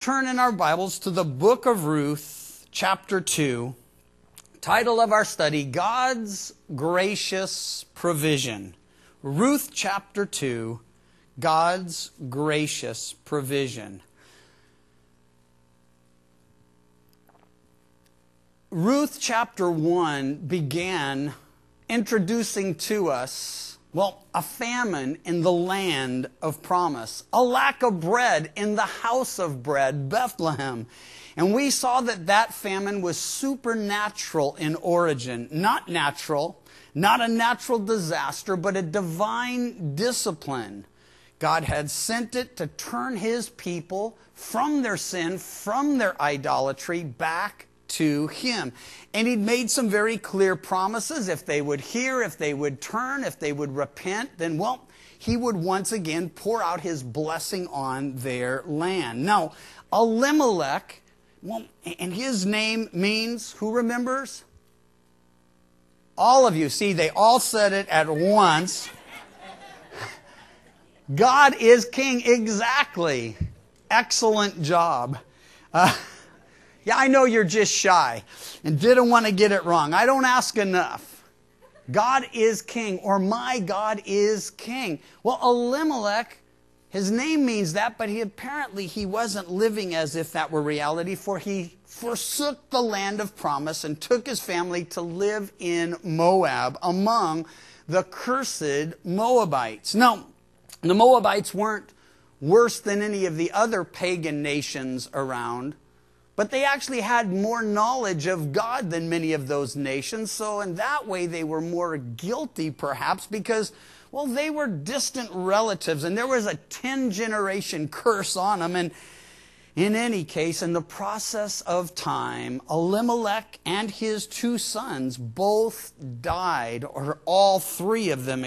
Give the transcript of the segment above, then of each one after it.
Turn in our Bibles to the book of Ruth, chapter 2. Title of our study, God's Gracious Provision. Ruth chapter 2, God's Gracious Provision. Ruth chapter 1 began introducing to us a famine in the land of promise, a lack of bread in the house of bread, Bethlehem. And we saw that famine was supernatural in origin, not natural, not a natural disaster, but a divine discipline. God had sent it to turn His people from their sin, from their idolatry, back to Him. And He'd made some very clear promises. If they would hear, if they would turn, if they would repent, then, He would once again pour out His blessing on their land. Now, Elimelech, and his name means, who remembers? All of you. See, they all said it at once. God is king. Exactly. Excellent job. Yeah, I know you're just shy and didn't want to get it wrong. I don't ask enough. God is king, or my God is king. Well, Elimelech, his name means that, but he wasn't living as if that were reality, for he forsook the land of promise and took his family to live in Moab among the cursed Moabites. Now, the Moabites weren't worse than any of the other pagan nations around, but they actually had more knowledge of God than many of those nations. So in that way, they were more guilty, perhaps, because, they were distant relatives, and there was a 10-generation curse on them. And in any case, in the process of time, Elimelech and his two sons both died, or all three of them,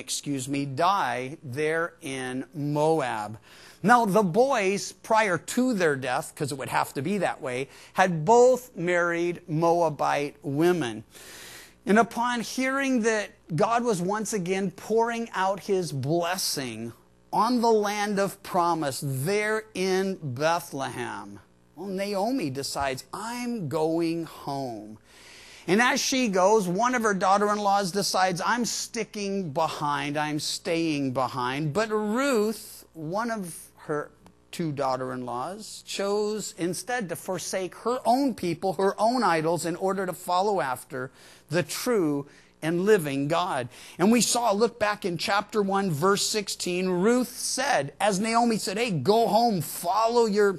die there in Moab. Now, the boys, prior to their death, because it would have to be that way, had both married Moabite women. And upon hearing that God was once again pouring out His blessing on the land of promise there in Bethlehem, Naomi decides, I'm going home. And as she goes, one of her daughter-in-laws decides, I'm sticking behind, I'm staying behind. But Ruth, one of her two daughter-in-laws, chose instead to forsake her own people, her own idols, in order to follow after the true and living God. And we look back in chapter 1, verse 16, Ruth said, as Naomi said, hey, go home, follow your,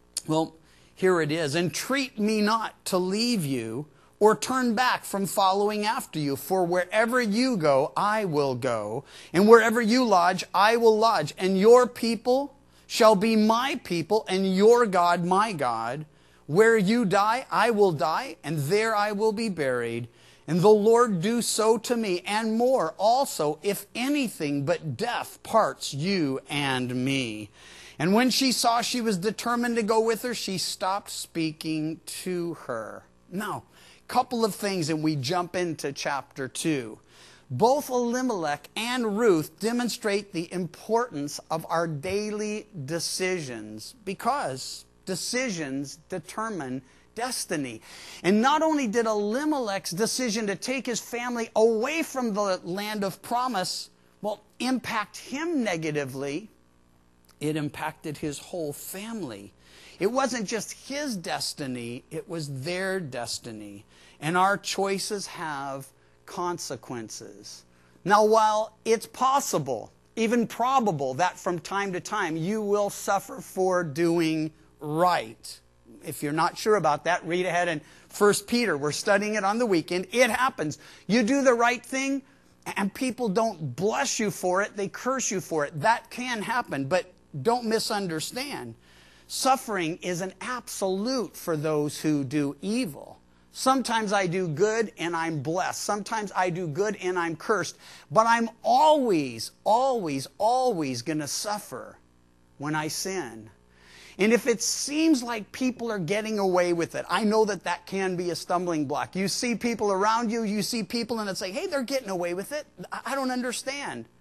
here it is, entreat me not to leave you or turn back from following after you. For wherever you go, I will go, and wherever you lodge, I will lodge, and your people shall be my people, and your God my God. Where you die, I will die, and there I will be buried. And the Lord do so to me, and more also, if anything but death parts you and me. And when she saw she was determined to go with her, she stopped speaking to her. Now, a couple of things, and we jump into chapter 2. Both Elimelech and Ruth demonstrate the importance of our daily decisions, because decisions determine destiny. And not only did Elimelech's decision to take his family away from the land of promise, impact him negatively, it impacted his whole family. It wasn't just his destiny, it was their destiny. And our choices have consequences. Now, while it's possible, even probable, that from time to time you will suffer for doing right. If you're not sure about that, read ahead in 1 Peter. We're studying it on the weekend. It happens. You do the right thing, and people don't bless you for it. They curse you for it. That can happen, but don't misunderstand. Suffering is an absolute for those who do evil. Sometimes I do good and I'm blessed. Sometimes I do good and I'm cursed. But I'm always, always, always going to suffer when I sin. And if it seems like people are getting away with it, I know that can be a stumbling block. You see people around you, you see people and it's like, hey, they're getting away with it. I don't understand.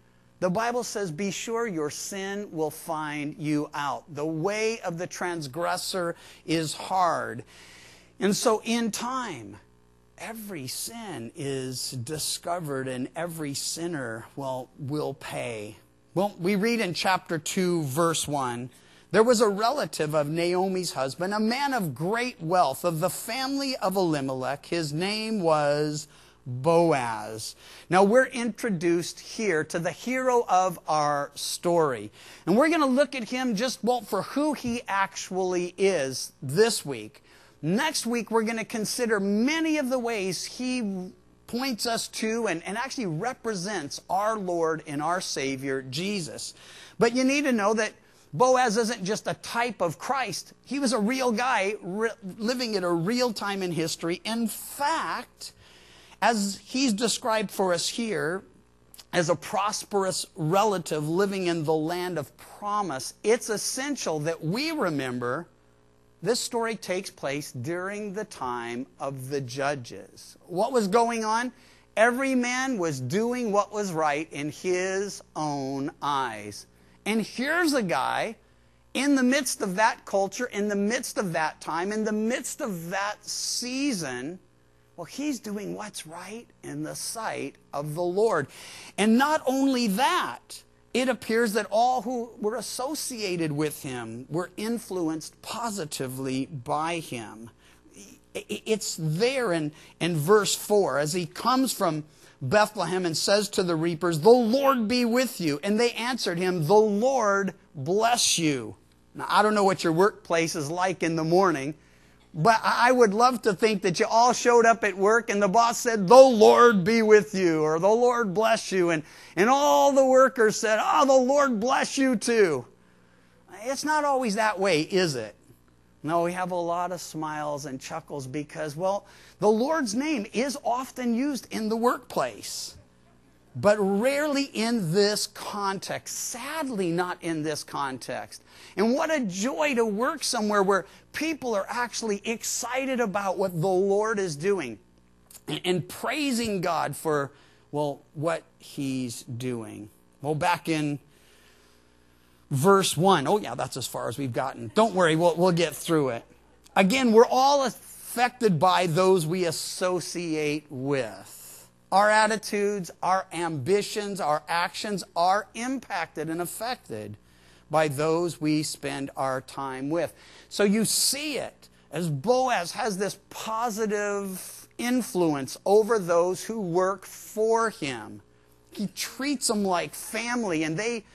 The Bible says, be sure your sin will find you out. The way of the transgressor is hard. And so in time, every sin is discovered and every sinner will pay. Well, we read in chapter 2, verse 1, there was a relative of Naomi's husband, a man of great wealth, of the family of Elimelech. His name was Boaz. Now we're introduced here to the hero of our story. And we're going to look at him just for who he actually is this week. Next week we're going to consider many of the ways he points us to and actually represents our Lord and our Savior, Jesus. But you need to know that Boaz isn't just a type of Christ. He was a real guy living at a real time in history. In fact, as he's described for us here, as a prosperous relative living in the land of promise, it's essential that we remember this story takes place during the time of the judges. What was going on? Every man was doing what was right in his own eyes. And here's a guy in the midst of that culture, in the midst of that time, in the midst of that season. Well, he's doing what's right in the sight of the Lord. And not only that, it appears that all who were associated with him were influenced positively by him. It's there in verse 4, as he comes from Bethlehem and says to the reapers, "The Lord be with you." And they answered him, "The Lord bless you." Now, I don't know what your workplace is like in the morning, but I would love to think that you all showed up at work and the boss said, "The Lord be with you," or "The Lord bless you." And all the workers said, "Oh, the Lord bless you too." It's not always that way, is it? No, we have a lot of smiles and chuckles because, the Lord's name is often used in the workplace, but rarely in this context. Sadly, not in this context. And what a joy to work somewhere where people are actually excited about what the Lord is doing and praising God for, what He's doing. Back in verse 1. Oh, yeah, that's as far as we've gotten. Don't worry, we'll get through it. Again, we're all affected by those we associate with. Our attitudes, our ambitions, our actions are impacted and affected by those we spend our time with. So you see it as Boaz has this positive influence over those who work for him. He treats them like family, and they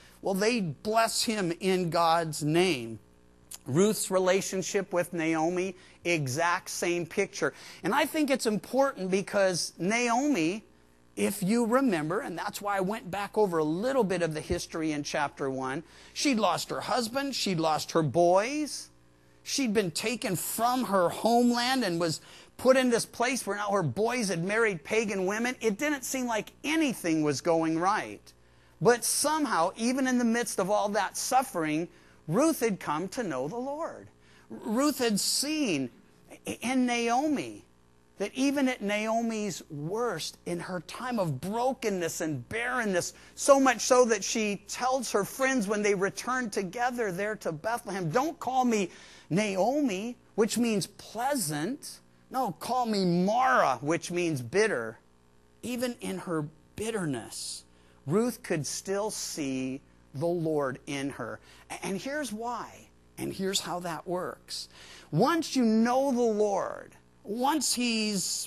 bless him in God's name. Ruth's relationship with Naomi, exact same picture. And I think it's important because Naomi, if you remember, and that's why I went back over a little bit of the history in chapter 1, she'd lost her husband, she'd lost her boys, she'd been taken from her homeland and was put in this place where now her boys had married pagan women. It didn't seem like anything was going right. But somehow, even in the midst of all that suffering, Ruth had come to know the Lord. Ruth had seen in Naomi that even at Naomi's worst, in her time of brokenness and barrenness, so much so that she tells her friends when they return together there to Bethlehem, "Don't call me Naomi," which means pleasant. No, call me Mara, which means bitter. Even in her bitterness, Ruth could still see the Lord in her. And here's why, and here's how that works. Once you know the Lord, once He's,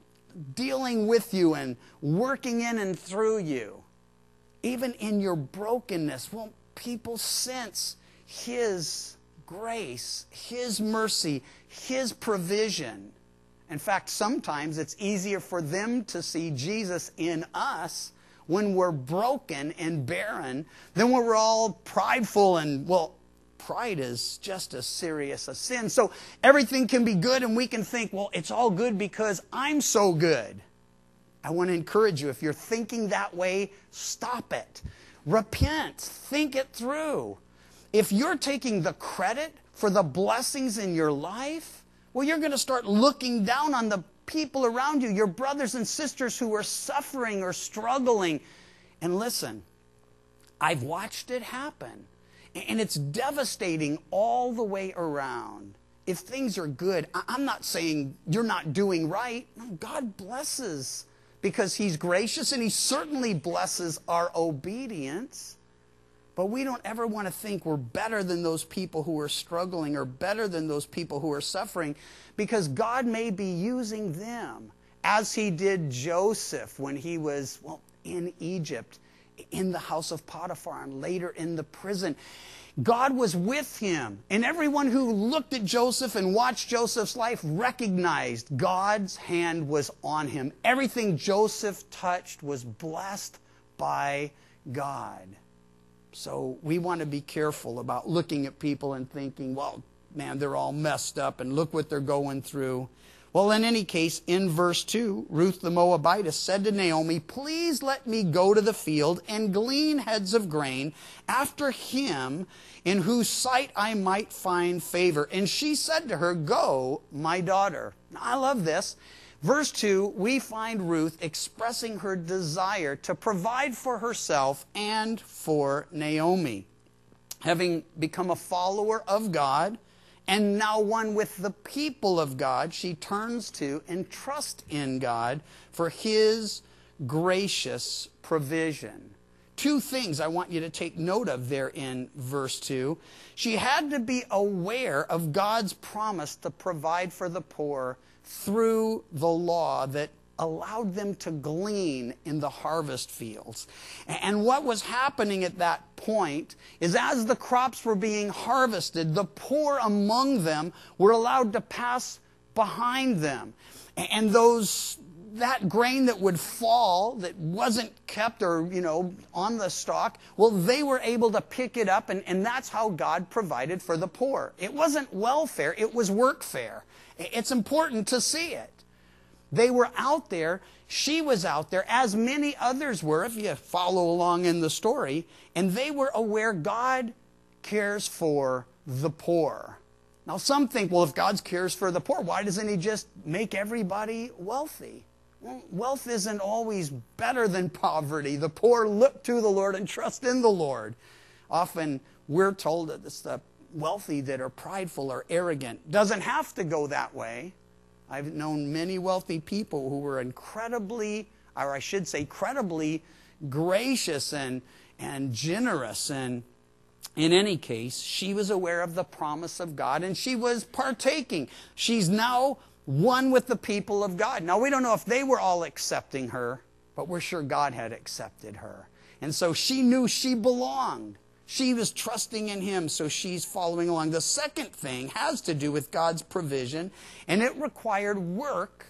dealing with you and working in and through you, even in your brokenness, people sense His grace, His mercy, His provision. In fact, sometimes it's easier for them to see Jesus in us when we're broken and barren than when we're all prideful and, pride is just as serious a sin. So everything can be good and we can think, it's all good because I'm so good. I want to encourage you, if you're thinking that way, stop it. Repent. Think it through. If you're taking the credit for the blessings in your life, you're going to start looking down on the people around you, your brothers and sisters who are suffering or struggling. And listen, I've watched it happen. And it's devastating all the way around. If things are good, I'm not saying you're not doing right. No, God blesses because He's gracious, and He certainly blesses our obedience. But we don't ever want to think we're better than those people who are struggling or better than those people who are suffering, because God may be using them as He did Joseph when he was, in Egypt, in the house of Potiphar, and later in the prison. God was with him. And everyone who looked at Joseph and watched Joseph's life recognized God's hand was on him. Everything Joseph touched was blessed by God. So we want to be careful about looking at people and thinking, well, man, they're all messed up and look what they're going through. Well, in any case, in verse 2, Ruth the Moabitess said to Naomi, please let me go to the field and glean heads of grain after him in whose sight I might find favor. And she said to her, go, my daughter. Now, I love this. Verse 2, we find Ruth expressing her desire to provide for herself and for Naomi. Having become a follower of God, and now one with the people of God, she turns to and trusts in God for His gracious provision. Two things I want you to take note of there in verse 2. She had to be aware of God's promise to provide for the poor through the law that allowed them to glean in the harvest fields. And what was happening at that point is, as the crops were being harvested, the poor among them were allowed to pass behind them. And that grain that would fall, that wasn't kept or, on the stalk, well, they were able to pick it up, and that's how God provided for the poor. It wasn't welfare, it was workfare. It's important to see it. They were out there, she was out there, as many others were, if you follow along in the story, and they were aware God cares for the poor. Now, some think, well, if God cares for the poor, why doesn't He just make everybody wealthy? Well, wealth isn't always better than poverty. The poor look to the Lord and trust in the Lord. Often we're told that it's the wealthy that are prideful or arrogant. Doesn't have to go that way. I've known many wealthy people who were incredibly gracious and generous. And in any case, she was aware of the promise of God, and she was partaking. She's now one with the people of God. Now, we don't know if they were all accepting her, but we're sure God had accepted her. And so she knew she belonged. She was trusting in Him, so she's following along. The second thing has to do with God's provision, and it required work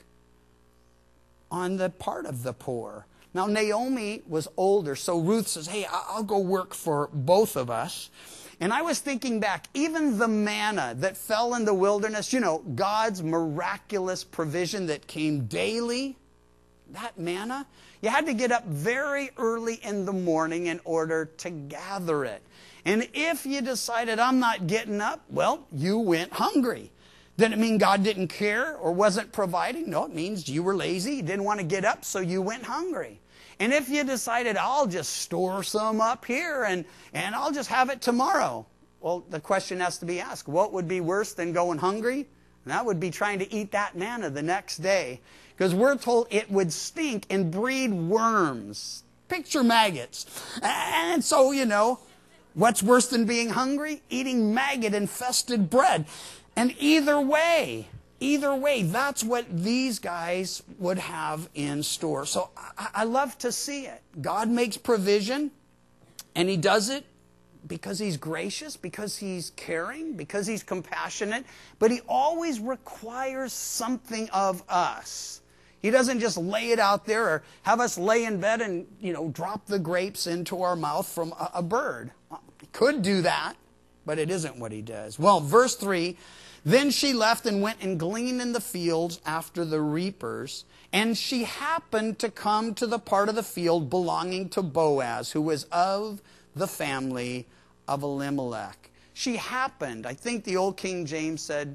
on the part of the poor. Now, Naomi was older, so Ruth says, hey, I'll go work for both of us. And I was thinking back, even the manna that fell in the wilderness, God's miraculous provision that came daily, that manna, you had to get up very early in the morning in order to gather it. And if you decided, I'm not getting up, well, you went hungry. Did it mean God didn't care or wasn't providing? No, it means you were lazy, you didn't want to get up, so you went hungry. And if you decided, I'll just store some up here and I'll just have it tomorrow, well, the question has to be asked, what would be worse than going hungry? And that would be trying to eat that manna the next day. Because we're told it would stink and breed worms. Picture maggots. And so, what's worse than being hungry? Eating maggot-infested bread. And either way, that's what these guys would have in store. So I love to see it. God makes provision, and He does it because He's gracious, because He's caring, because He's compassionate. But He always requires something of us. He doesn't just lay it out there or have us lay in bed and, drop the grapes into our mouth from a bird. He could do that, but it isn't what He does. Well, verse 3, then she left and went and gleaned in the fields after the reapers. And she happened to come to the part of the field belonging to Boaz, who was of the family of Elimelech. She happened. I think the old King James said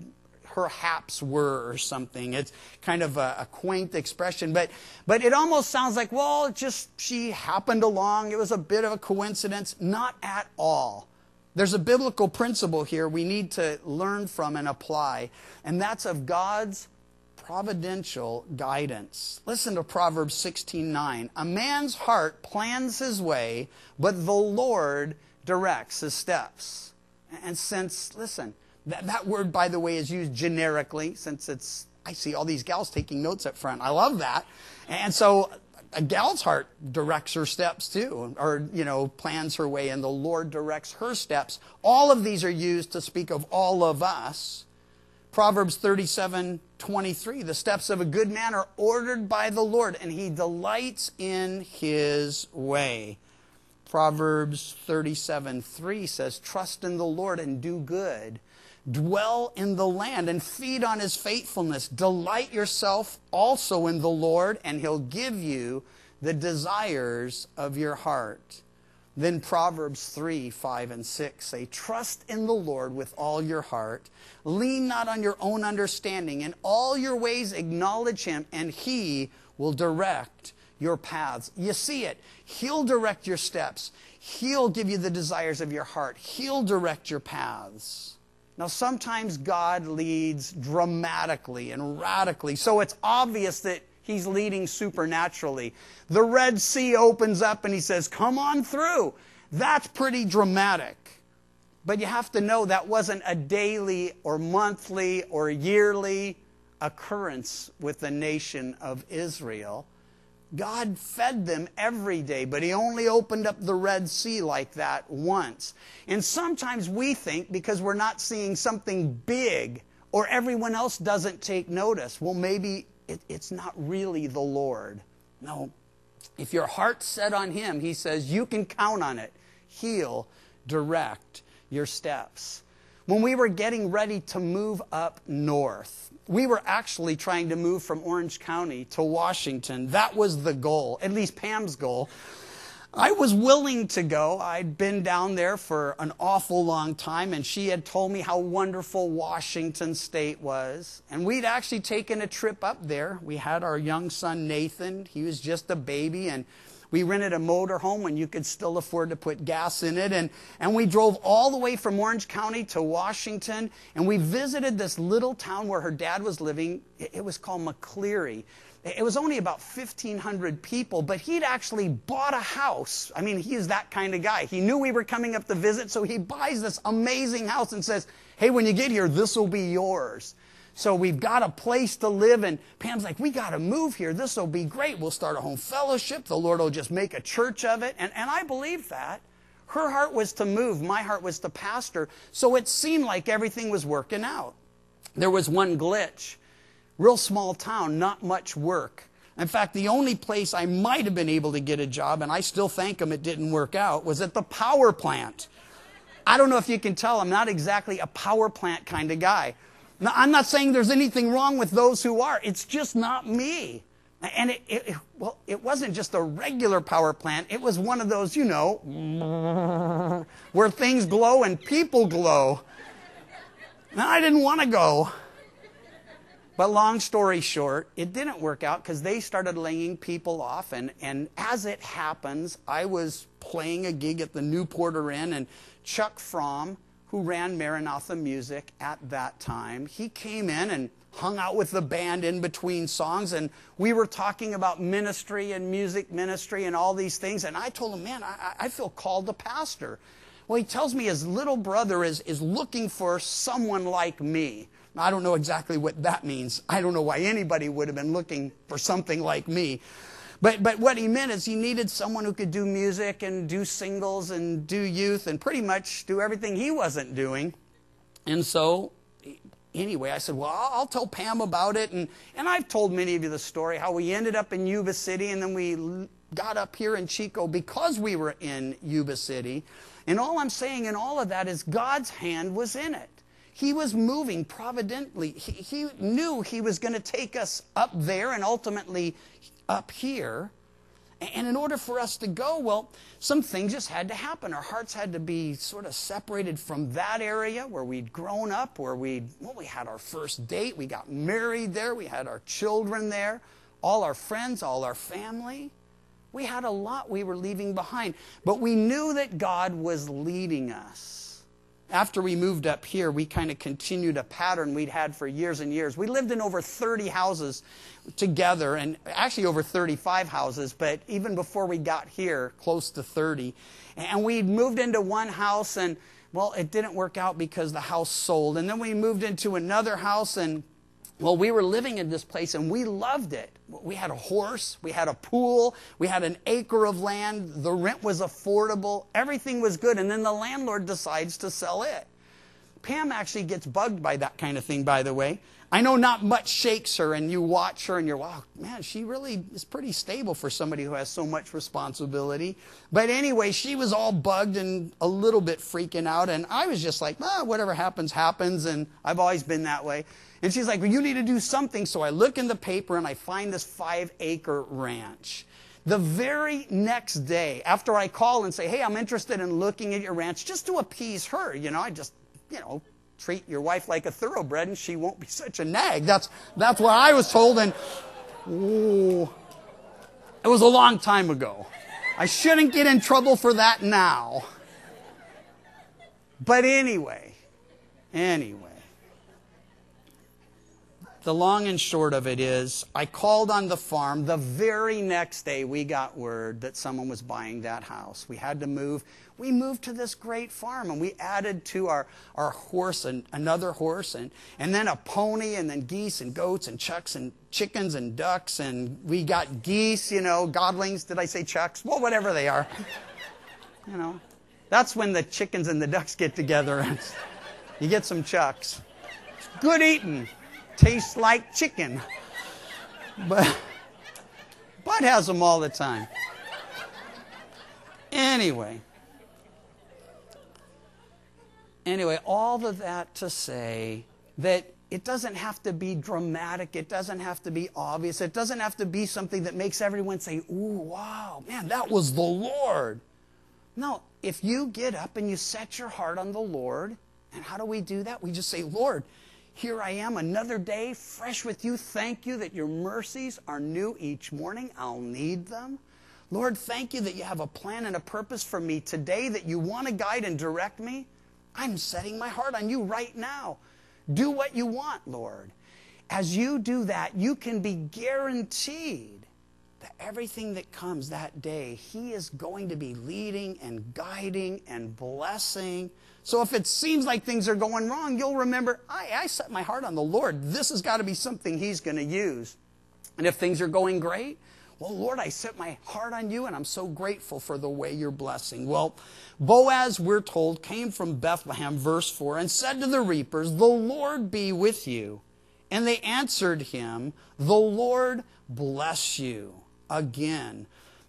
perhaps were or something. It's kind of a quaint expression, but it almost sounds like, well, it just, she happened along. It was a bit of a coincidence. Not at all. There's a biblical principle here we need to learn from and apply, and that's of God's providential guidance. Listen to Proverbs 16:9. A man's heart plans his way, but the Lord directs his steps. And since, listen, that word, by the way, is used generically, since I see all these gals taking notes up front. I love that. And so a gal's heart directs her steps too, or, plans her way, and the Lord directs her steps. All of these are used to speak of all of us. Proverbs 37:23, the steps of a good man are ordered by the Lord, and he delights in his way. Proverbs 37:3 says, trust in the Lord and do good. Dwell in the land and feed on his faithfulness. Delight yourself also in the Lord, and he'll give you the desires of your heart. Then Proverbs 3:5 and 6 say, trust in the Lord with all your heart. Lean not on your own understanding. In all your ways acknowledge him, and he will direct your paths. You see it. He'll direct your steps. He'll give you the desires of your heart. He'll direct your paths. Now, sometimes God leads dramatically and radically, so it's obvious that he's leading supernaturally. The Red Sea opens up and he says, come on through. That's pretty dramatic. But you have to know that wasn't a daily or monthly or yearly occurrence with the nation of Israel. God fed them every day, but he only opened up the Red Sea like that once. And sometimes we think, because we're not seeing something big or everyone else doesn't take notice, well, maybe it's not really the Lord. No. If your heart's set on him, he says, you can count on it. He'll direct your steps. When we were getting ready to move up north, we were actually trying to move from Orange County to Washington. That was the goal, at least Pam's goal. I was willing to go. I'd been down there for an awful long time, and she had told me how wonderful Washington State was. And we'd actually taken a trip up there. We had our young son, Nathan. He was just a baby, and we rented a motorhome when you could still afford to put gas in it. And we drove all the way from Orange County to Washington, and we visited this little town where her dad was living. It was called McCleary. It was only about 1,500 people, but he'd actually bought a house. I mean, he is that kind of guy. He knew we were coming up to visit, so he buys this amazing house and says, hey, when you get here, this will be yours. So we've got a place to live, and Pam's like, we got to move here. This will be great. We'll start a home fellowship. The Lord will just make a church of it. And I believed that. Her heart was to move. My heart was to pastor. So it seemed like everything was working out. There was one glitch. Real small town, not much work. In fact, the only place I might have been able to get a job, and I still thank him it didn't work out, was at the power plant. I don't know if you can tell, I'm not exactly a power plant kind of guy. Now, I'm not saying there's anything wrong with those who are. It's just not me. And it wasn't just a regular power plant. It was one of those, where things glow and people glow. Now, I didn't want to go. But long story short, it didn't work out because they started laying people off. And as it happens, I was playing a gig at the Newport Inn, and Chuck Fromm, who ran Maranatha Music at that time, he came in and hung out with the band in between songs, and we were talking about ministry and music ministry and all these things. And I told him, man, I feel called to pastor. Well, he tells me his little brother is looking for someone like me. I don't know exactly what that means. I don't know why anybody would have been looking for something like me. But what he meant is he needed someone who could do music and do singles and do youth and pretty much do everything he wasn't doing. And so, anyway, I said, well, I'll tell Pam about it. And I've told many of you the story, how we ended up in Yuba City, and then we got up here in Chico because we were in Yuba City. And all I'm saying in all of that is God's hand was in it. He was moving providentially. He knew he was going to take us up there and ultimately up here. And in order for us to go, well, some things just had to happen. Our hearts had to be sort of separated from that area where we'd grown up, where we had our first date, we got married there, we had our children there, all our friends, all our family. We had a lot we were leaving behind. But we knew that God was leading us. After we moved up here, we kind of continued a pattern we'd had for years and years. We lived in over 30 houses together, and actually over 35 houses, but even before we got here, close to 30. And we moved into one house, and, well, it didn't work out because the house sold. And then we moved into another house, and, well, we were living in this place, and we loved it. We had a horse, we had a pool, we had an acre of land, the rent was affordable, everything was good, and then the landlord decides to sell it. Pam actually gets bugged by that kind of thing, by the way. I know not much shakes her, and you watch her, and you're, wow, man, she really is pretty stable for somebody who has so much responsibility. But anyway, she was all bugged and a little bit freaking out, and I was just like, whatever happens, happens, and I've always been that way. And she's like, well, you need to do something. So I look in the paper, and I find this 5-acre ranch. The very next day, after I call and say, hey, I'm interested in looking at your ranch, just to appease her, I just, treat your wife like a thoroughbred and she won't be such a nag. That's what I was told, and it was a long time ago. I shouldn't get in trouble for that now. But anyway. The long and short of it is, I called on the farm. The very next day, we got word that someone was buying that house. We had to move. We moved to this great farm, and we added to our horse and another horse, and then a pony, and then geese and goats and chucks and chickens and ducks, and we got geese, godlings. Did I say chucks? Well, whatever they are. That's when the chickens and the ducks get together, and you get some chucks. It's good eating. Tastes like chicken. But Bud has them all the time. Anyway, all of that to say that it doesn't have to be dramatic. It doesn't have to be obvious. It doesn't have to be something that makes everyone say, ooh, wow, man, that was the Lord. No, if you get up and you set your heart on the Lord, and how do we do that? We just say, Lord, here I am, another day, fresh with you. Thank you that your mercies are new each morning. I'll need them. Lord, thank you that you have a plan and a purpose for me today, that you want to guide and direct me. I'm setting my heart on you right now. Do what you want, Lord. As you do that, you can be guaranteed that everything that comes that day, He is going to be leading and guiding and blessing. So if it seems like things are going wrong, you'll remember, I set my heart on the Lord. This has got to be something He's going to use. And if things are going great, well, Lord, I set my heart on you, and I'm so grateful for the way you're blessing. Well, Boaz, we're told, came from Bethlehem, verse 4, and said to the reapers, the Lord be with you. And they answered him, the Lord bless you. Again,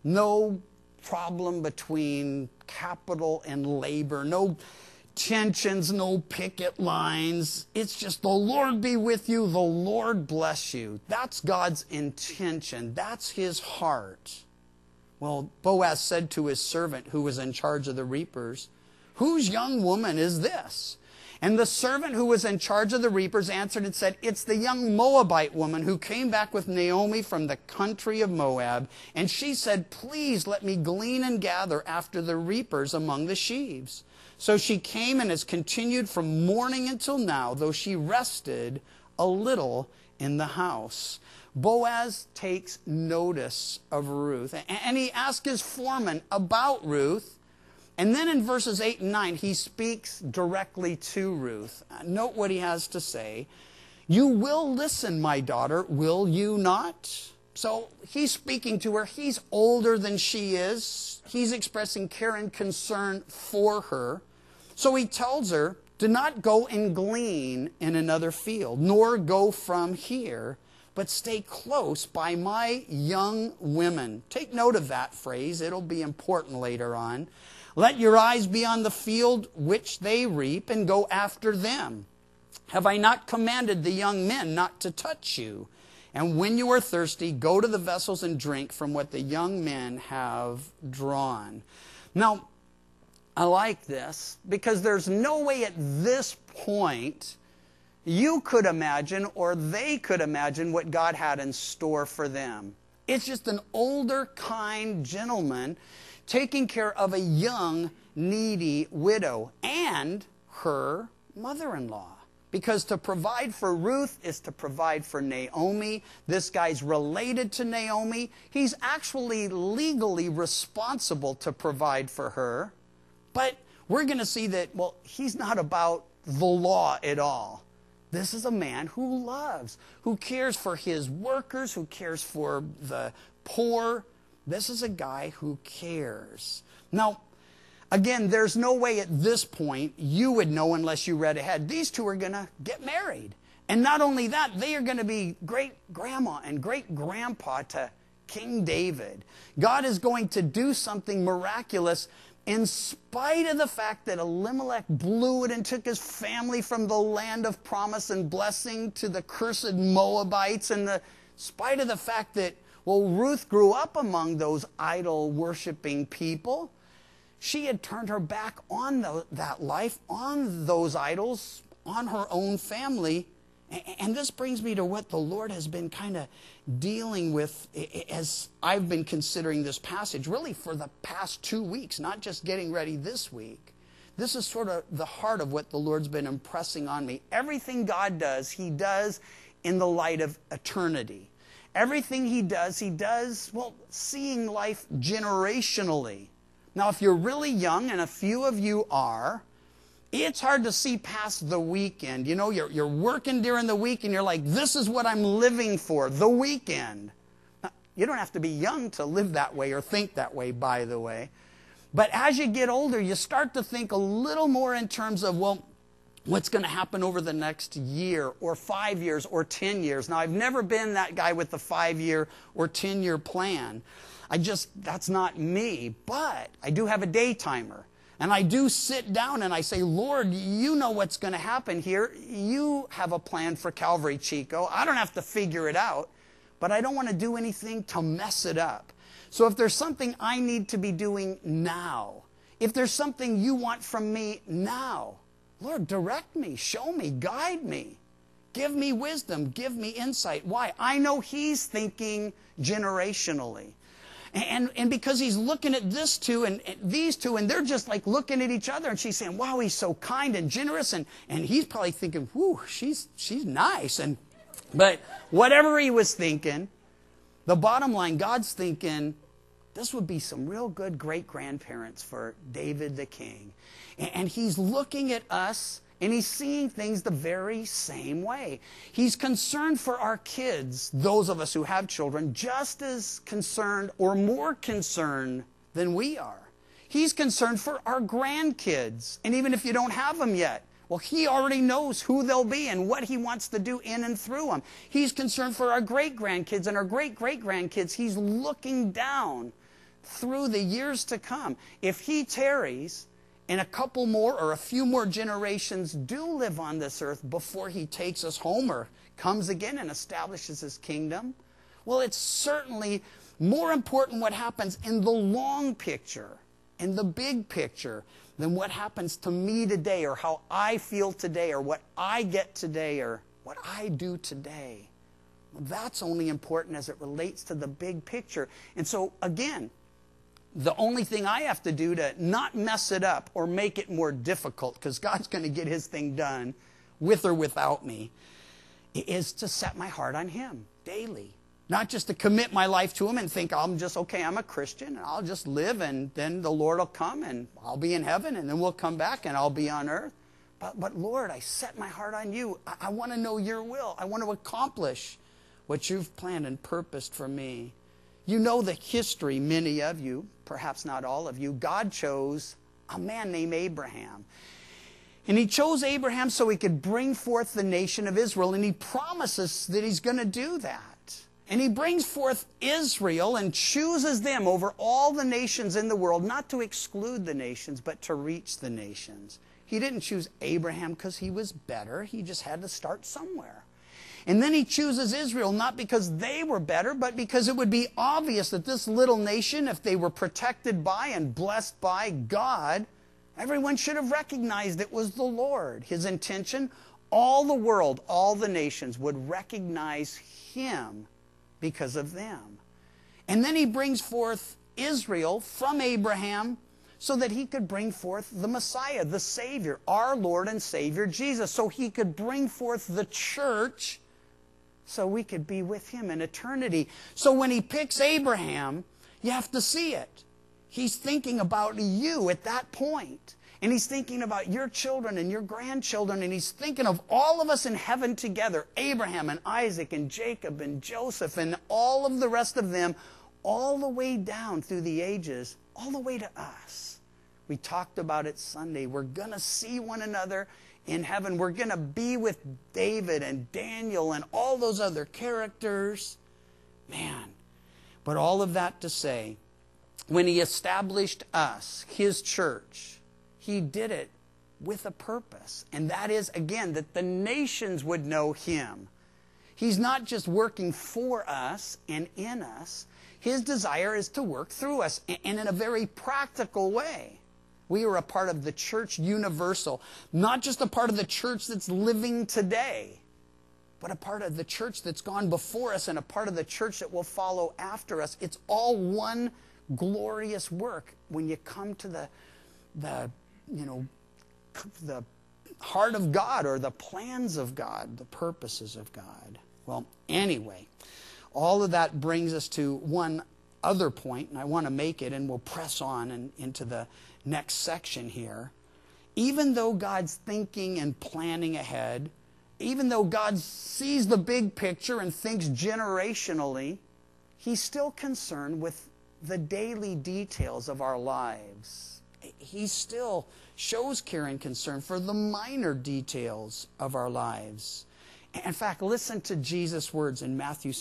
no problem between capital and labor, no tensions, no picket lines. It's just the Lord be with you, the Lord bless you. That's God's intention. That's His heart. Well, Boaz said to his servant who was in charge of the reapers, whose young woman is this? And the servant who was in charge of the reapers answered and said, it's the young Moabite woman who came back with Naomi from the country of Moab. And she said, please let me glean and gather after the reapers among the sheaves. So she came and has continued from morning until now, though she rested a little in the house. Boaz takes notice of Ruth, and he asks his foreman about Ruth. And then in verses 8 and 9, he speaks directly to Ruth. Note what he has to say. You will listen, my daughter, will you not? So he's speaking to her. He's older than she is. He's expressing care and concern for her. So he tells her, do not go and glean in another field, nor go from here, but stay close by my young women. Take note of that phrase. It'll be important later on. Let your eyes be on the field which they reap, and go after them. Have I not commanded the young men not to touch you? And when you are thirsty, go to the vessels and drink from what the young men have drawn. Now, I like this because there's no way at this point you could imagine or they could imagine what God had in store for them. It's just an older, kind gentleman taking care of a young, needy widow and her mother-in-law. Because to provide for Ruth is to provide for Naomi. This guy's related to Naomi. He's actually legally responsible to provide for her. But we're going to see that, well, he's not about the law at all. This is a man who loves, who cares for his workers, who cares for the poor. This is a guy who cares. Now, again, there's no way at this point you would know unless you read ahead. These two are going to get married. And not only that, they are going to be great-grandma and great-grandpa to King David. God is going to do something miraculous in spite of the fact that Elimelech blew it and took his family from the land of promise and blessing to the cursed Moabites, and in spite of the fact that, well, Ruth grew up among those idol-worshiping people. She had turned her back on that life, on those idols, on her own family. And this brings me to what the Lord has been kind of dealing with as I've been considering this passage, really for the past 2 weeks, not just getting ready this week. This is sort of the heart of what the Lord's been impressing on me. Everything God does, He does in the light of eternity. Everything He does, well, seeing life generationally. Now, if you're really young, and a few of you are, it's hard to see past the weekend. You know, you're working during the week, and you're like, this is what I'm living for, the weekend. Now, you don't have to be young to live that way or think that way, by the way. But as you get older, you start to think a little more in terms of, well, what's going to happen over the next year or 5 years or 10 years. Now, I've never been that guy with the 5-year or 10-year plan. That's not me. But I do have a day timer. And I do sit down and I say, Lord, you know what's going to happen here. You have a plan for Calvary, Chico. I don't have to figure it out, but I don't want to do anything to mess it up. So if there's something I need to be doing now, if there's something you want from me now, Lord, direct me, show me, guide me. Give me wisdom, give me insight. Why? I know He's thinking generationally. And because He's looking at this two and these two, and they're just like looking at each other, and she's saying, wow, he's so kind and generous, and he's probably thinking, whew, she's nice. But whatever he was thinking, the bottom line, God's thinking, this would be some real good great-grandparents for David the king. And He's looking at us, and He's seeing things the very same way. He's concerned for our kids, those of us who have children, just as concerned or more concerned than we are. He's concerned for our grandkids. And even if you don't have them yet, well, He already knows who they'll be and what He wants to do in and through them. He's concerned for our great-grandkids and our great-great-grandkids. He's looking down through the years to come. If He tarries, and a couple more or a few more generations do live on this earth before He takes us home or comes again and establishes His kingdom, well, it's certainly more important what happens in the long picture, in the big picture, than what happens to me today or how I feel today or what I get today or what I do today. Well, that's only important as it relates to the big picture. And so, again, the only thing I have to do to not mess it up or make it more difficult, because God's going to get His thing done with or without me, is to set my heart on Him daily. Not just to commit my life to Him and think I'm a Christian, and I'll just live, and then the Lord will come, and I'll be in heaven, and then we'll come back, and I'll be on earth. But Lord, I set my heart on You. I want to know Your will. I want to accomplish what You've planned and purposed for me. You know the history, many of you, perhaps not all of you. God chose a man named Abraham. And He chose Abraham so He could bring forth the nation of Israel. And He promises that He's going to do that. And He brings forth Israel and chooses them over all the nations in the world, not to exclude the nations, but to reach the nations. He didn't choose Abraham because he was better. He just had to start somewhere. And then he chooses Israel, not because they were better, but because it would be obvious that this little nation, if they were protected by and blessed by God, everyone should have recognized it was the Lord. His intention, all the world, all the nations would recognize him because of them. And then he brings forth Israel from Abraham so that he could bring forth the Messiah, the Savior, our Lord and Savior Jesus. So he could bring forth the church so we could be with him in eternity. So when he picks Abraham, you have to see it. He's thinking about you at that point. And he's thinking about your children and your grandchildren. And he's thinking of all of us in heaven together. Abraham and Isaac and Jacob and Joseph and all of the rest of them, all the way down through the ages, all the way to us. We talked about it Sunday. We're going to see one another in heaven. We're going to be with David and Daniel and all those other characters. Man. But all of that to say, when he established us, his church, he did it with a purpose. And that is, again, that the nations would know him. He's not just working for us and in us. His desire is to work through us, and in a very practical way. We are a part of the church universal, not just a part of the church that's living today, but a part of the church that's gone before us and a part of the church that will follow after us. It's all one glorious work when you come to the heart of God or the plans of God, the purposes of God. Well, anyway, all of that brings us to one other point, and I want to make it, and we'll press on and into the next section here. Even though God's thinking and planning ahead, even though God sees the big picture and thinks generationally, he's still concerned with the daily details of our lives. He still shows care and concern for the minor details of our lives. In fact, listen to Jesus' words in Matthew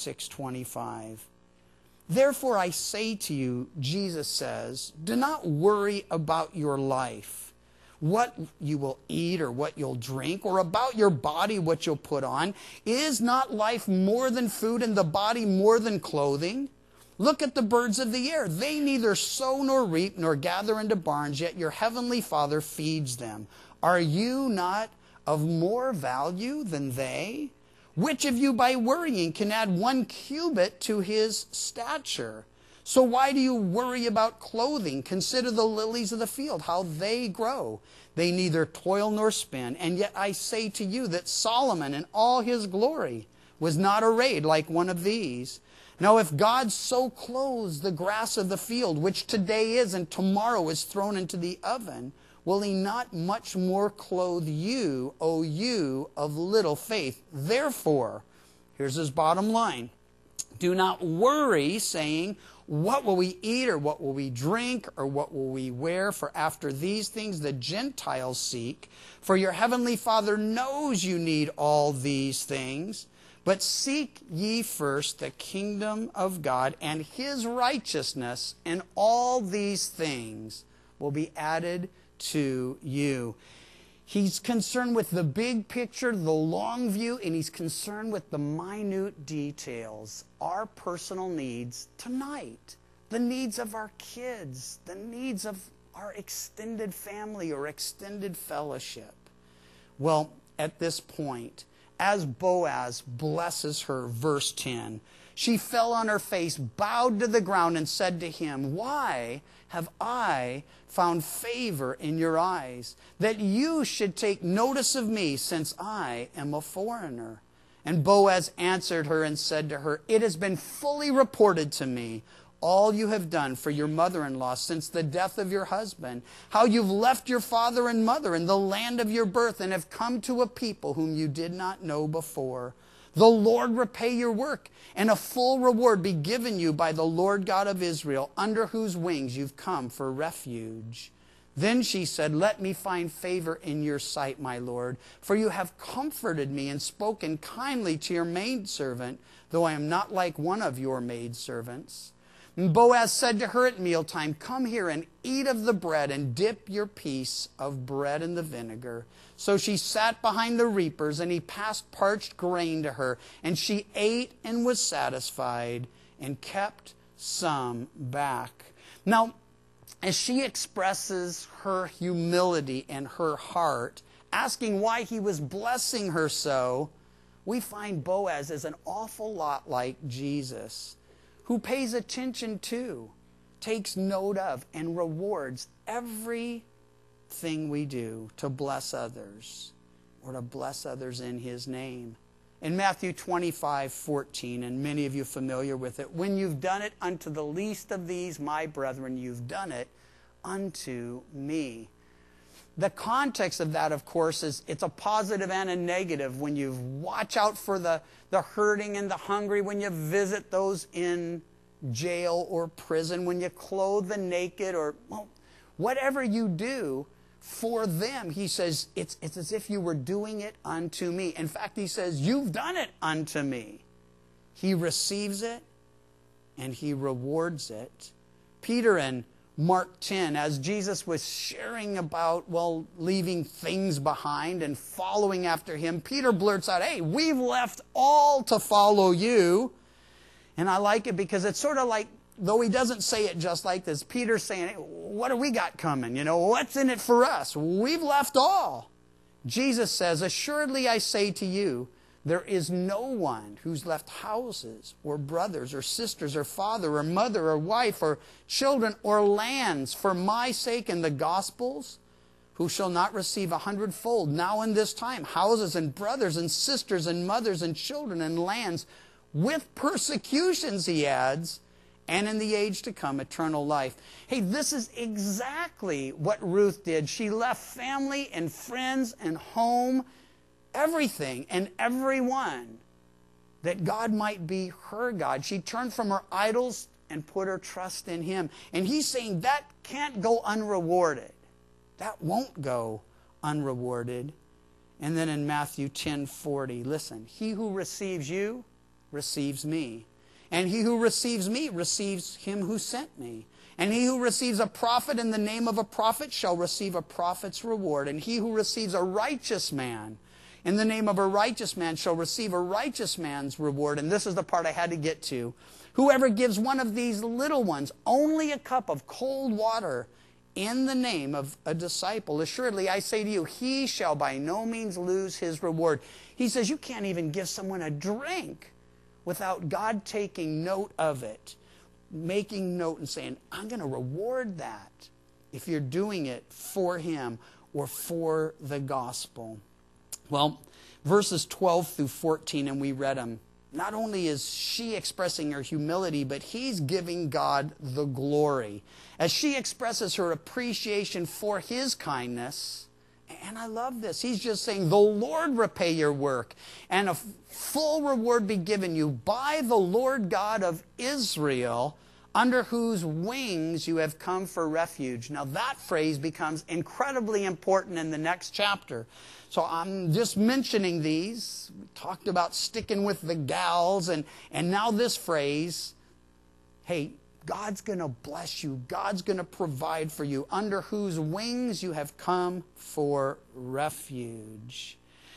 6:25. Therefore I say to you, Jesus says, do not worry about your life, what you will eat or what you'll drink, or about your body, what you'll put on. Is not life more than food and the body more than clothing? Look at the birds of the air. They neither sow nor reap nor gather into barns, yet your heavenly Father feeds them. Are you not of more value than they? Which of you by worrying can add 1 cubit to his stature? So why do you worry about clothing? Consider the lilies of the field, how they grow. They neither toil nor spin. And yet I say to you that Solomon in all his glory was not arrayed like one of these. Now if God so clothes the grass of the field, which today is and tomorrow is thrown into the oven, will he not much more clothe you, O you of little faith? Therefore, here's his bottom line. Do not worry, saying, what will we eat, or what will we drink, or what will we wear? For after these things the Gentiles seek. For your heavenly Father knows you need all these things. But seek ye first the kingdom of God and his righteousness, and all these things will be added to you. He's concerned with the big picture, the long view, and he's concerned with the minute details. Our personal needs tonight, the needs of our kids, the needs of our extended family or extended fellowship. Well, at this point, as Boaz blesses her, verse 10, she fell on her face, bowed to the ground, and said to him, why have I found favor in your eyes, that you should take notice of me, since I am a foreigner? And Boaz answered her and said to her, it has been fully reported to me, all you have done for your mother-in-law since the death of your husband, how you've left your father and mother in the land of your birth and have come to a people whom you did not know before. The Lord repay your work, and a full reward be given you by the Lord God of Israel, under whose wings you've come for refuge. Then she said, let me find favor in your sight, my Lord, for you have comforted me and spoken kindly to your maidservant, though I am not like one of your maidservants. And Boaz said to her at mealtime, "Come here and eat of the bread and dip your piece of bread in the vinegar." So she sat behind the reapers, and he passed parched grain to her. And she ate and was satisfied and kept some back. Now, as she expresses her humility and her heart, asking why he was blessing her so, we find Boaz is an awful lot like Jesus, who pays attention to, takes note of, and rewards everything we do to bless others or to bless others in his name. In Matthew 25:14, and many of you are familiar with it, "When you've done it unto the least of these, my brethren, you've done it unto me." The context of that, of course, is it's a positive and a negative. When you watch out for the hurting and the hungry, when you visit those in jail or prison, when you clothe the naked, or whatever you do for them, he says, it's as if you were doing it unto me. In fact, he says, "You've done it unto me." He receives it and he rewards it. Peter in Mark 10, as Jesus was sharing about, leaving things behind and following after him, Peter blurts out, "Hey, we've left all to follow you." And I like it because it's sort of like, though he doesn't say it just like this, Peter's saying, "Hey, what do we got coming? What's in it for us? We've left all." Jesus says, "Assuredly I say to you, there is no one who's left houses or brothers or sisters or father or mother or wife or children or lands for my sake and the gospel's, who shall not receive 100-fold now in this time, houses and brothers and sisters and mothers and children and lands, with persecutions," he adds, "and in the age to come, eternal life." Hey, this is exactly what Ruth did. She left family and friends and home, everything and everyone, that God might be her God. She turned from her idols and put her trust in him. And he's saying that can't go unrewarded. That won't go unrewarded. And then in Matthew 10:40, listen, "He who receives you receives me. And he who receives me receives him who sent me. And he who receives a prophet in the name of a prophet shall receive a prophet's reward. And he who receives a righteous man in the name of a righteous man shall receive a righteous man's reward." And this is the part I had to get to. "Whoever gives one of these little ones only a cup of cold water in the name of a disciple, assuredly I say to you, he shall by no means lose his reward." He says you can't even give someone a drink without God taking note of it, making note and saying, "I'm going to reward that," if you're doing it for him or for the gospel. Well, verses 12 through 14, and we read them, not only is she expressing her humility, but he's giving God the glory. As she expresses her appreciation for his kindness, and I love this, he's just saying, "The Lord repay your work, and a full reward be given you by the Lord God of Israel, under whose wings you have come for refuge." Now that phrase becomes incredibly important in the next chapter. So I'm just mentioning these. We talked about sticking with the gals, and now this phrase, hey, God's going to bless you. God's going to provide for you, under whose wings you have come for refuge.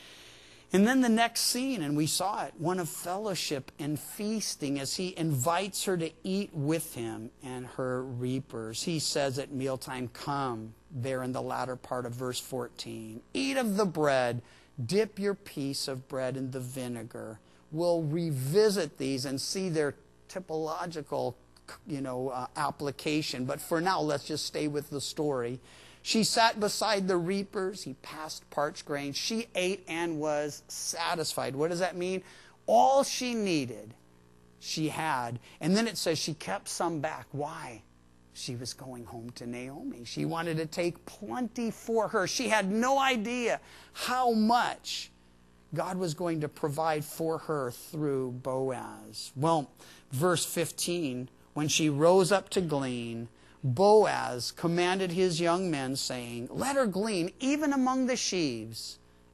And then the next scene, and we saw it, one of fellowship and feasting, as he invites her to eat with him and her reapers. He says at mealtime, "Come," there in the latter part of verse 14. "Eat of the bread, dip your piece of bread in the vinegar." We'll revisit these and see their typological application. But for now, let's just stay with the story. "She sat beside the reapers. He passed parched grain. She ate and was satisfied." What does that mean? All she needed, she had. And then it says she kept some back. Why? She was going home to Naomi. She wanted to take plenty for her. She had no idea how much God was going to provide for her through Boaz. Well, verse 15, "When she rose up to glean, Boaz commanded his young men, saying, 'Let her glean even among the sheaves,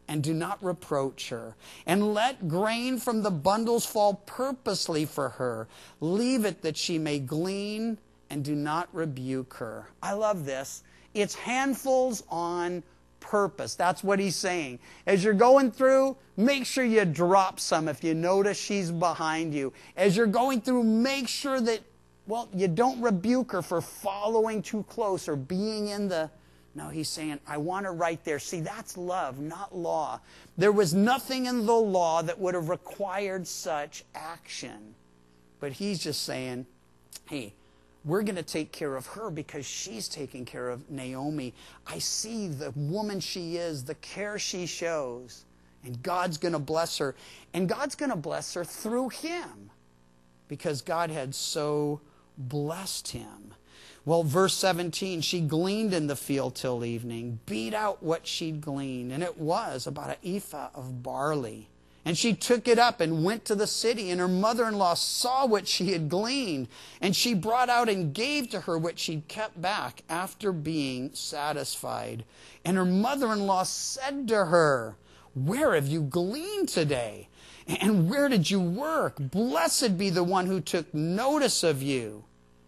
and do not reproach her. And let grain from the bundles fall purposely for her. Leave it that she may glean, and do not rebuke her. I love this. It's handfuls on purpose. That's what he's saying. As you're going through, make sure you drop some if you notice she's behind you. As you're going through, make sure that, well, you don't rebuke her for following too close or being in the... No, he's saying, I want her right there. See, that's love, not law. There was nothing in the law that would have required such action. But he's just saying, hey, we're going to take care of her because she's taking care of Naomi. I see the woman she is, the care she shows. And God's going to bless her. And God's going to bless her through him because God had so blessed him. Well, verse 17, she gleaned in the field till evening, beat out what she'd gleaned, and it was about an ephah of barley. And she took it up and went to the city, and her mother-in-law saw what she had gleaned, and she brought out and gave to her what she'd kept back after being satisfied. And her mother-in-law said to her, where have you gleaned today? And where did you work? Blessed be the one who took notice of you.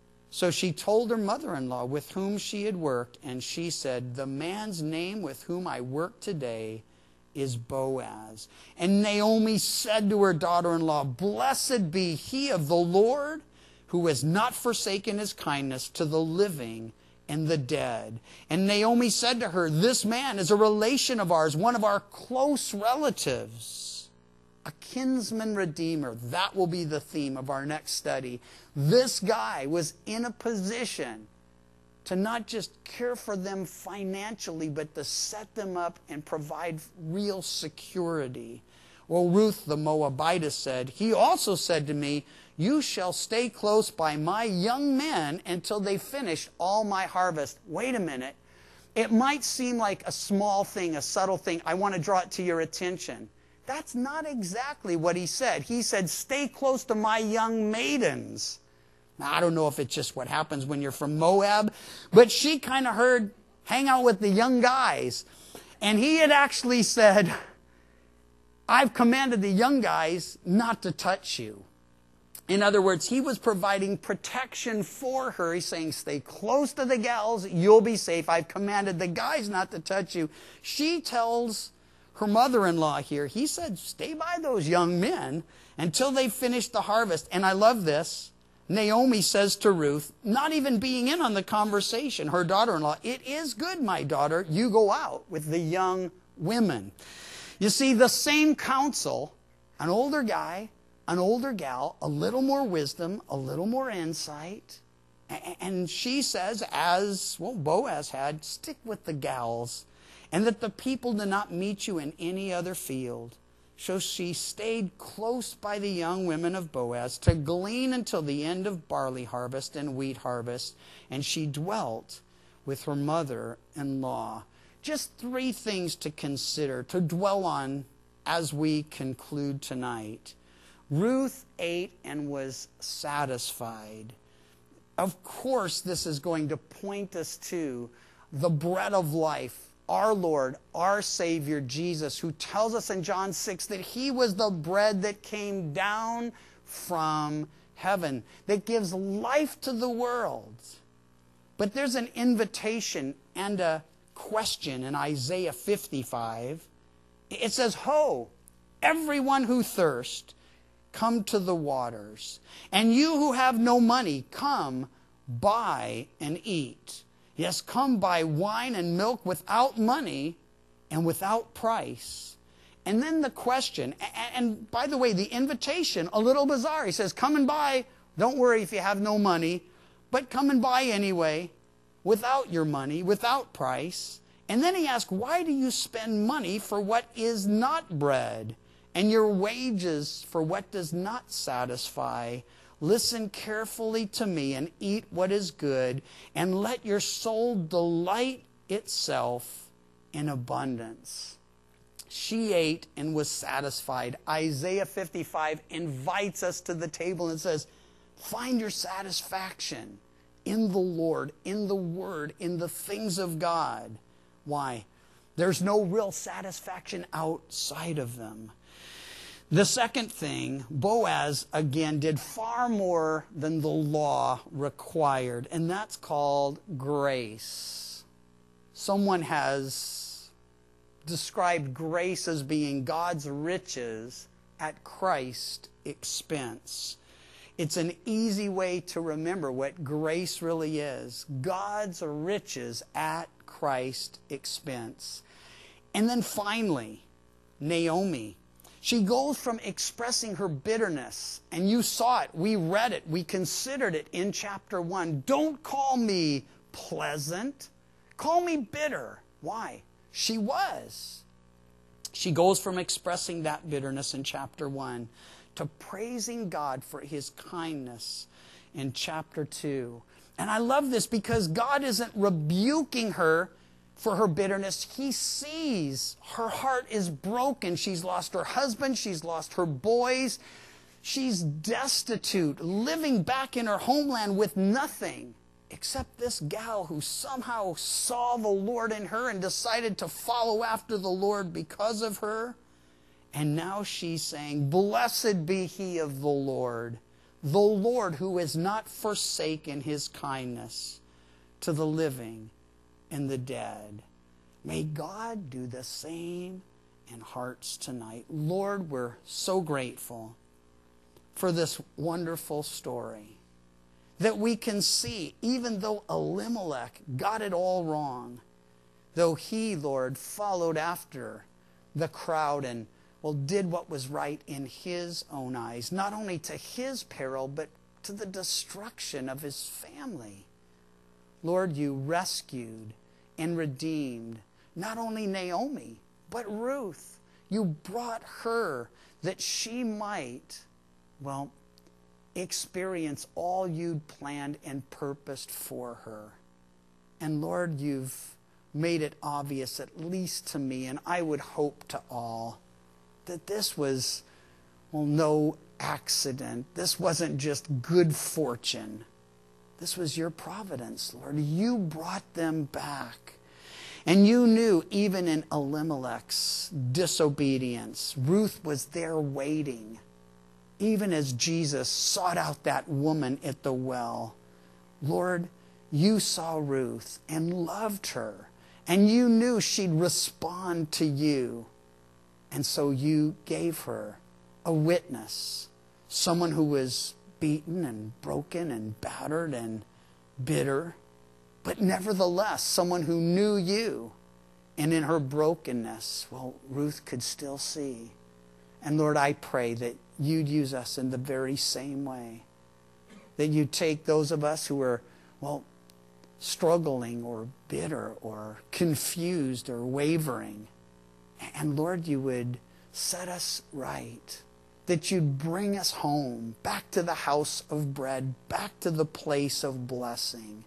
So she told her mother-in-law with whom she had worked, and she said, the man's name with whom I work today is Boaz. And Naomi said to her daughter-in-law, blessed be he of the Lord, who has not forsaken his kindness to the living and the dead. And Naomi said to her, this man is a relation of ours, one of our close relatives. A kinsman redeemer. That will be the theme of our next study. This guy was in a position to not just care for them financially, but to set them up and provide real security. Well, Ruth the Moabitess said, he also said to me, you shall stay close by my young men until they finish all my harvest. Wait a minute. It might seem like a small thing, a subtle thing. I want to draw it to your attention. That's not exactly what he said. He said, stay close to my young maidens. Now, I don't know if it's just what happens when you're from Moab, but she kind of heard, hang out with the young guys. And he had actually said, I've commanded the young guys not to touch you. In other words, he was providing protection for her. He's saying, stay close to the gals, you'll be safe. I've commanded the guys not to touch you. She tells her mother-in-law here, he said, stay by those young men until they finish the harvest. And I love this. Naomi says to Ruth, not even being in on the conversation, her daughter-in-law, it is good, my daughter, you go out with the young women. You see, the same counsel, an older guy, an older gal, a little more wisdom, a little more insight. And she says, as well, Boaz had, stick with the gals, and that the people do not meet you in any other field. So she stayed close by the young women of Boaz to glean until the end of barley harvest and wheat harvest, and she dwelt with her mother-in-law. Just three things to consider, to dwell on as we conclude tonight. Ruth ate and was satisfied. Of course, this is going to point us to the bread of life, our Lord, our Savior, Jesus, who tells us in John 6 that he was the bread that came down from heaven, that gives life to the world. But there's an invitation and a question in Isaiah 55. It says, ho, everyone who thirsts, come to the waters. And you who have no money, come, buy and eat. Yes, come buy wine and milk without money and without price. And then the question, and by the way, the invitation, a little bizarre. He says, come and buy. Don't worry if you have no money, but come and buy anyway, without your money, without price. And then he asks, why do you spend money for what is not bread, and your wages for what does not satisfy? Listen carefully to me and eat what is good, and let your soul delight itself in abundance. She ate and was satisfied. Isaiah 55 invites us to the table and says, find your satisfaction in the Lord, in the Word, in the things of God. Why? There's no real satisfaction outside of them. The second thing, Boaz, again, did far more than the law required, and that's called grace. Someone has described grace as being God's riches at Christ's expense. It's an easy way to remember what grace really is. God's riches at Christ's expense. And then finally, Naomi. She goes from expressing her bitterness, and you saw it, we read it, we considered it in chapter 1. Don't call me pleasant, call me bitter. Why? She was. She goes from expressing that bitterness in chapter 1 to praising God for His kindness in chapter 2. And I love this because God isn't rebuking her for her bitterness. He sees her heart is broken. She's lost her husband. She's lost her boys. She's destitute, living back in her homeland with nothing except this gal who somehow saw the Lord in her and decided to follow after the Lord because of her. And now she's saying, "Blessed be He of the Lord who has not forsaken His kindness to the living and the dead." May God do the same in hearts tonight. Lord, we're so grateful for this wonderful story that we can see, even though Elimelech got it all wrong, though he, Lord, followed after the crowd and, did what was right in his own eyes, not only to his peril, but to the destruction of his family. Lord, you rescued and redeemed not only Naomi, but Ruth. You brought her that she might, experience all you'd planned and purposed for her. And Lord, you've made it obvious, at least to me, and I would hope to all, that this was, no accident. This wasn't just good fortune. This was your providence, Lord. You brought them back. And you knew, even in Elimelech's disobedience, Ruth was there waiting. Even as Jesus sought out that woman at the well, Lord, you saw Ruth and loved her. And you knew she'd respond to you. And so you gave her a witness, someone who was beaten and broken and battered and bitter, but nevertheless someone who knew you. And in her brokenness, Ruth could still see. And Lord, I pray that you'd use us in the very same way. That you'd take those of us who are, struggling or bitter or confused or wavering. And Lord, you would set us right. That you'd bring us home, back to the house of bread, back to the place of blessing.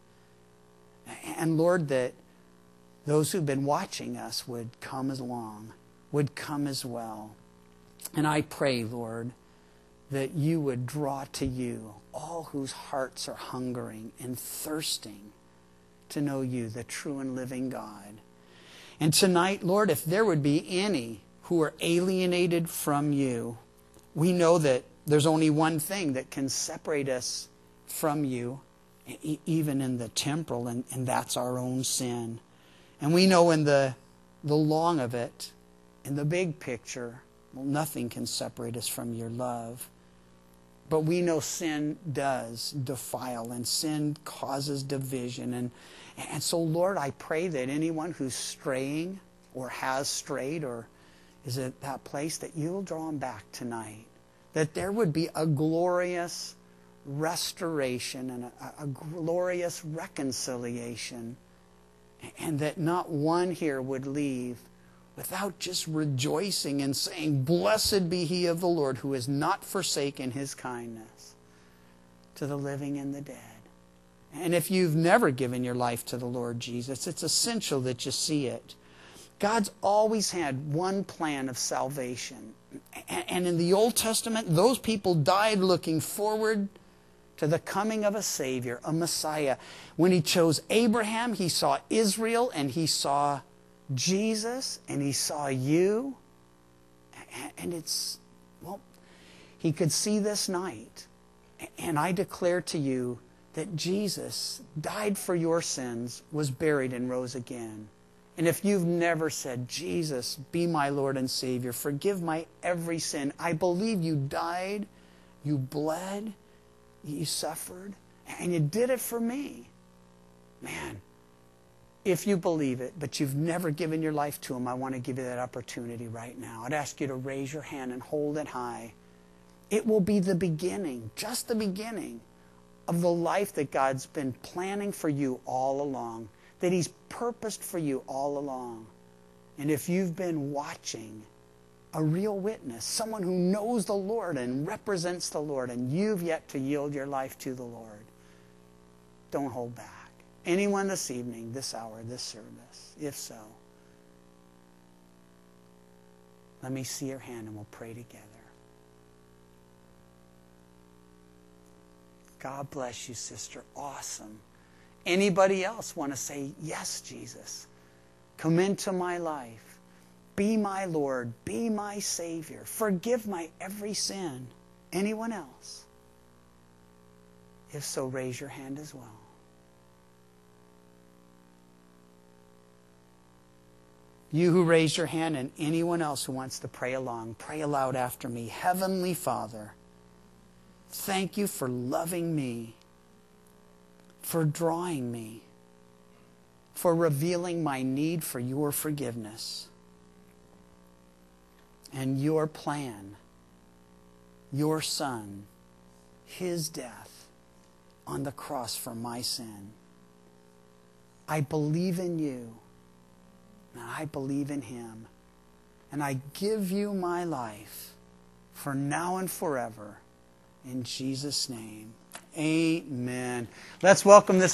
And Lord, that those who've been watching us would come along, would come as well. And I pray, Lord, that you would draw to you all whose hearts are hungering and thirsting to know you, the true and living God. And tonight, Lord, if there would be any who are alienated from you, we know that there's only one thing that can separate us from you, even in the temporal, and that's our own sin. And we know in the long of it, in the big picture, nothing can separate us from your love. But we know sin does defile, and sin causes division. And so, Lord, I pray that anyone who's straying or has strayed or is at that place, that you'll draw them back tonight. That there would be a glorious restoration and a glorious reconciliation. And that not one here would leave without just rejoicing and saying, "Blessed be He of the Lord who has not forsaken His kindness to the living and the dead." And if you've never given your life to the Lord Jesus, it's essential that you see it. God's always had one plan of salvation. And in the Old Testament, those people died looking forward to the coming of a Savior, a Messiah. When He chose Abraham, He saw Israel and He saw Jesus and he saw you. And he could see this night. And I declare to you that Jesus died for your sins, was buried, and rose again. And if you've never said, Jesus, be my Lord and Savior, forgive my every sin, I believe you died, you bled, you suffered, and you did it for me. Man, if you believe it, but you've never given your life to him, I want to give you that opportunity right now. I'd ask you to raise your hand and hold it high. It will be the beginning, just the beginning, of the life that God's been planning for you all along, that he's purposed for you all along. And if you've been watching a real witness, someone who knows the Lord and represents the Lord, and you've yet to yield your life to the Lord, don't hold back. Anyone this evening, this hour, this service, if so, let me see your hand and we'll pray together. God bless you, sister. Awesome. Anybody else want to say, yes, Jesus, come into my life. Be my Lord. Be my Savior. Forgive my every sin. Anyone else? If so, raise your hand as well. You who raised your hand and anyone else who wants to pray along, pray aloud after me. Heavenly Father, thank you for loving me, for drawing me, for revealing my need for your forgiveness and your plan, your Son, his death on the cross for my sin. I believe in you. And I believe in him. And I give you my life for now and forever. In Jesus' name, amen. Let's welcome this